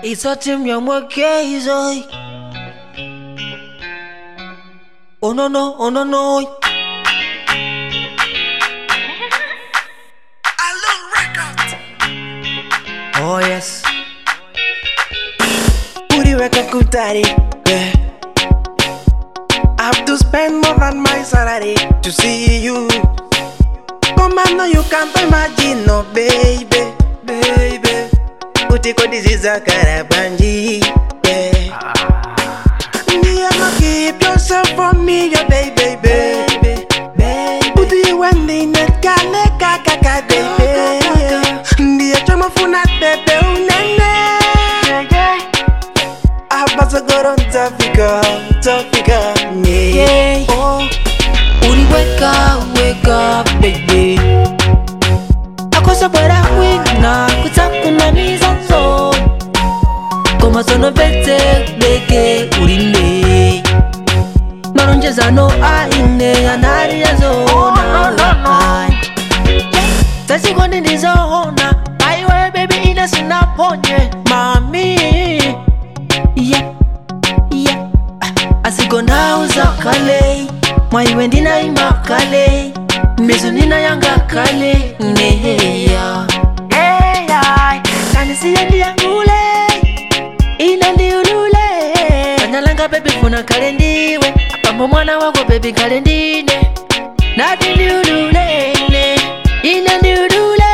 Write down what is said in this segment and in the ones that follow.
It's a team young case. Oh no no, oh no no. Alone record. Oh yes. Puri weka kutari, yeah. I have to spend more than my salary to see you. Come on, no, you can't imagine, no, baby, baby. Utiko disease a karabanji, yeah. I'ma keep yourself for me, yeah, baby, baby, baby. Who do you want in that kale kaka, baby? Ndiye chama funa pepe unene. Abasa goron tafika, yeah. Oh, Uri wake up, baby. Akosa bora wina, kutakuna mizanzo. Koma sono bete, beke urinde. Maronjeza no aine, anari ya zona. Tasi kondi ni zona. Aiwe baby ina sinaponye, mami. Yeah. Asiko na uzakale. Mwaiwe ndina imakale. Mezo nina yanga kale. Neheya. Kani siya ndiyangule. Ina ndiurule. Kanyalanga baby funa kale ndiwe. Pambo mwana wako baby kale ndine. Nadi ndiurule. Ina ndiurule.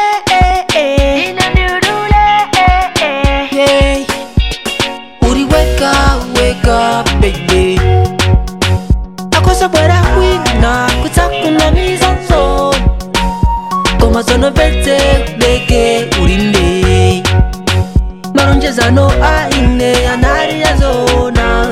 Yeah. Uri wake up, baby. Akosa bora wina, kutakuna mizanzo. Koma sono bete, beke urinde. Maronjeza no aine, anari ya zona.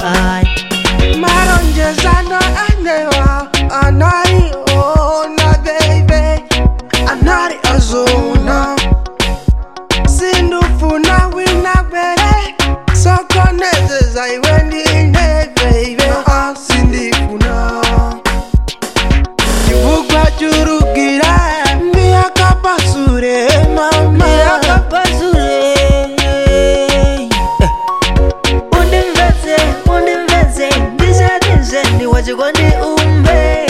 Maronjeza no aine wa, anari ona, baby. Anari azona. Sindufuna wina bere. Soko nezeza iwendine, baby. Sindifuna Kivugwa churugira Mbiya kapasure, mama. Mbiya kapasure. Undimveze Ndize Niwachikondi umbe.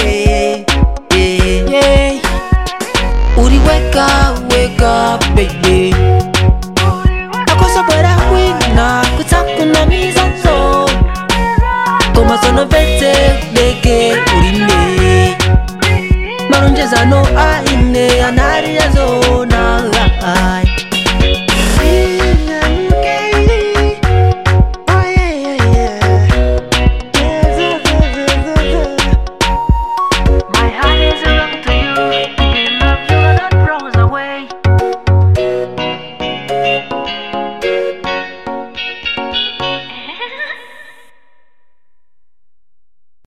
Yeah. Uri wake up, baby. Akosa bora wina, kutakuna mizanzo. Koma sono bete, beke urinde. Maronjeza no